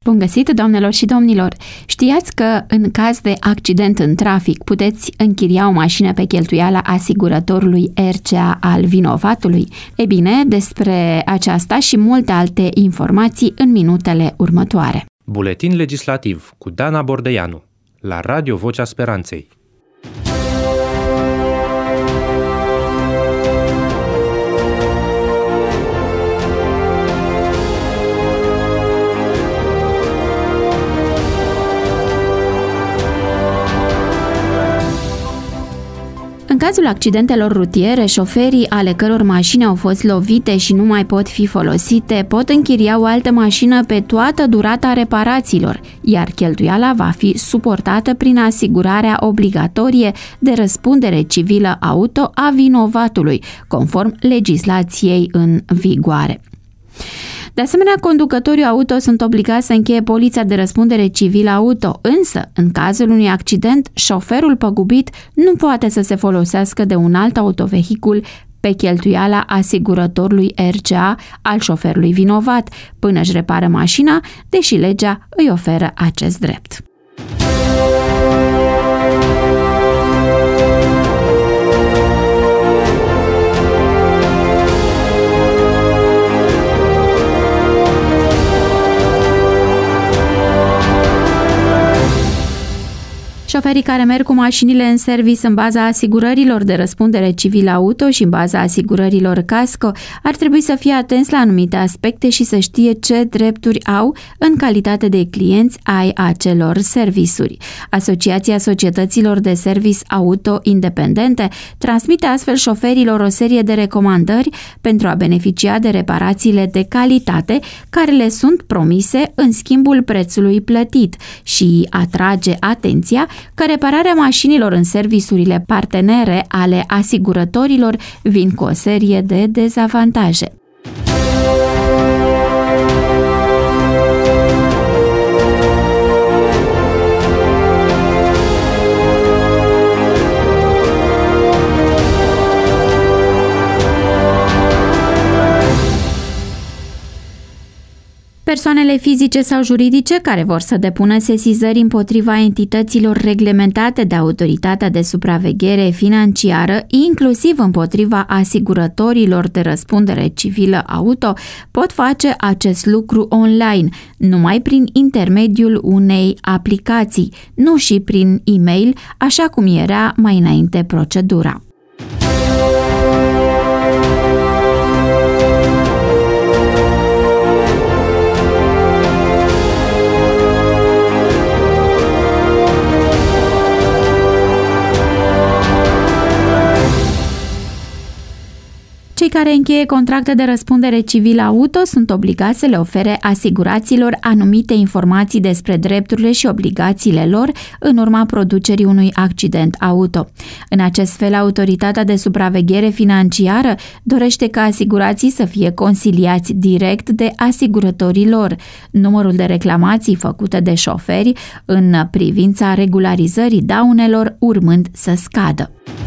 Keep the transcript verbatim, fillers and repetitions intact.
Bun găsit, doamnelor și domnilor! Știați că în caz de accident în trafic puteți închiria o mașină pe cheltuiala asigurătorului R C A al vinovatului? E bine, despre aceasta și multe alte informații în minutele următoare. Buletin legislativ cu Dana Bordeianu la Radio Vocea Speranței. În cazul accidentelor rutiere, șoferii ale căror mașini au fost lovite și nu mai pot fi folosite pot închiria o altă mașină pe toată durata reparațiilor, iar cheltuiala va fi suportată prin asigurarea obligatorie de răspundere civilă auto a vinovatului, conform legislației în vigoare. De asemenea, conducătorii auto sunt obligați să încheie polița de răspundere civilă auto, însă, în cazul unui accident, șoferul păgubit nu poate să se folosească de un alt autovehicul pe cheltuiala asigurătorului R C A al șoferului vinovat, până își repară mașina, deși legea îi oferă acest drept. Șoferii care merg cu mașinile în service în baza asigurărilor de răspundere civilă auto și în baza asigurărilor casco ar trebui să fie atenți la anumite aspecte și să știe ce drepturi au în calitate de clienți ai acelor servisuri. Asociația Societăților de Service Auto Independente transmite astfel șoferilor o serie de recomandări pentru a beneficia de reparațiile de calitate care le sunt promise în schimbul prețului plătit și atrage atenția că repararea mașinilor în serviciurile partenere ale asigurătorilor vin cu o serie de dezavantaje. Persoanele fizice sau juridice care vor să depună sesizări împotriva entităților reglementate de Autoritatea de Supraveghere Financiară, inclusiv împotriva asigurătorilor de răspundere civilă auto, pot face acest lucru online, numai prin intermediul unei aplicații, nu și prin e-mail, așa cum era mai înainte procedura. Cei care încheie contracte de răspundere civilă auto sunt obligați să le ofere asiguraților anumite informații despre drepturile și obligațiile lor în urma producerii unui accident auto. În acest fel, Autoritatea de Supraveghere Financiară dorește ca asigurații să fie consiliați direct de asigurătorii lor, numărul de reclamații făcute de șoferi în privința regularizării daunelor urmând să scadă.